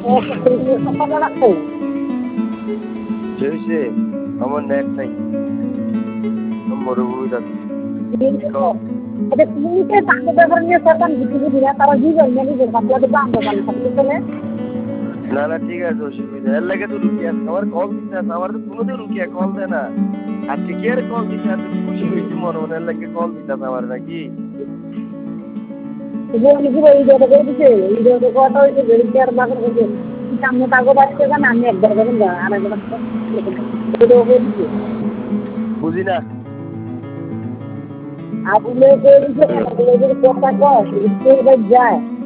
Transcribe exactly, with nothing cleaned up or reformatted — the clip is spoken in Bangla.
জেসে আমার নেট নাই মরুভূমি যাচ্ছে এটা তুমি কে পাঁচ টাকার নিয়ে সরকার কিছু দিলা তারা দিবেন না দিবেন বাকি তো দাম দোকান থাকতে চলে না না ঠিক আছে অসুবিধা এর লাগে তো রুকিয়া আমার কল দিতে আছে আমার তো কোনোদিন রুকিয়া কল দেয় না আজকে কি আর কল দিতে আছে খুশি হয়েছি মনে মনে এর লাগে কল দিতে আছে আমার নাকি বলি কি এই দাদা করে দিছে এই দাদা কথা হইছে বেরিয়ার বাগর হইছে সামনে তাগো বাচ্চা না আমি একবার বলেন না আর একবার বুঝি না আপনি যে কথা কয় যায়